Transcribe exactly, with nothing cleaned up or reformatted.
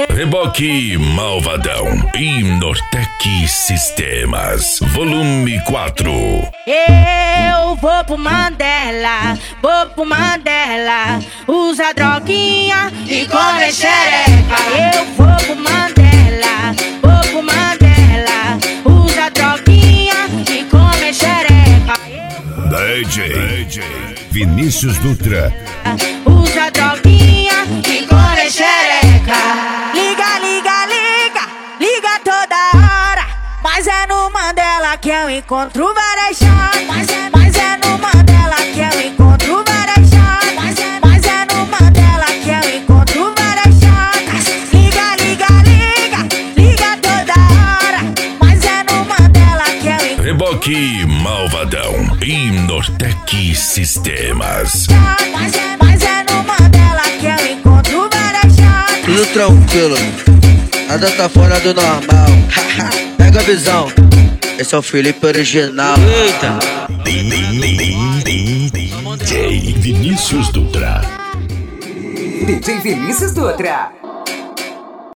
Reboque Malvadão e Nortec Sistemas, volume quatro. Eu vou pro Mandela, vou pro Mandela, usa droguinha e come xereca. Eu vou pro Mandela, vou pro Mandela, usa droguinha e come xereca. D J Vinícius Dutra, usa droguinha e come xereca. Liga, liga, liga, liga toda hora, mas é no Mandela que eu encontro várias chatas. Mas é, mas é no Mandela que eu encontro várias chatas. Mas é, mas é no Mandela que eu encontro várias chatas. Liga, liga, liga, liga toda hora, mas é no Mandela que eu encontro. Reboque Malvadão e Nortec Sistemas. Mas é, mas é no Mandela que eu encontro várias chatas. Tudo tranquilo, nada tá fora do normal. Pega a visão, esse é o Felipe original. Eita! D J Vinícius Dutra. D J Vinícius Dutra.